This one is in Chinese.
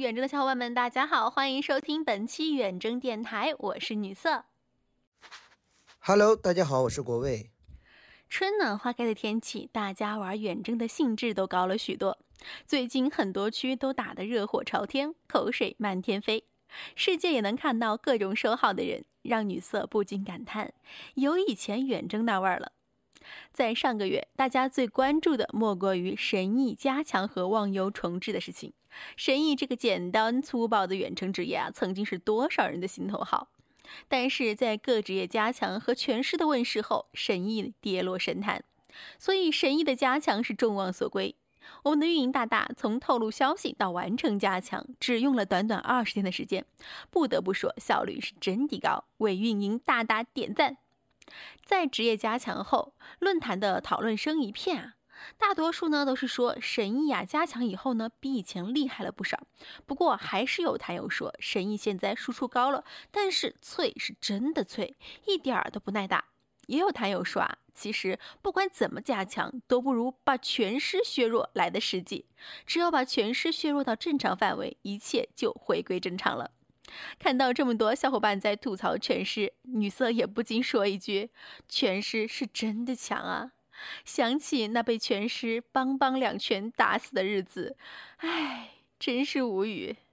远征的小伙伴们，大家好，欢迎收听本期远征电台，我是女色。 Hello， 大家好，我是国卫。 春暖花开的天气，大家玩远征的兴致都高了许多。最近很多区都打得热火朝天，口水漫天飞。世界也能看到各种收号的人，让女色不禁感叹，有以前远征那味儿了。在上个月，大家最关注的莫过于神翼加强和忘忧重置的事情。神翼这个简单粗暴的远程职业曾经是多少人的心头好。但是在各职业加强和全师的问世后，神翼跌落神坛，所以神翼的加强是众望所归。我们的运营大大从透露消息到完成加强，只用了短短20天的时间，不得不说效率是真的高，为运营大大点赞。在职业加强后，论坛的讨论声一片啊，大多数呢都是说神翼加强以后呢比以前厉害了不少。不过还是有坛友说神翼现在输出高了，但是脆是真的脆，一点儿都不耐打。也有坛友说其实不管怎么加强都不如把全师削弱来的实际，只要把全师削弱到正常范围，一切就回归正常了。看到这么多小伙伴在吐槽全师，女色也不禁说一句，全师是真的强啊。想起那被全师邦邦两拳打死的日子，唉，真是无语。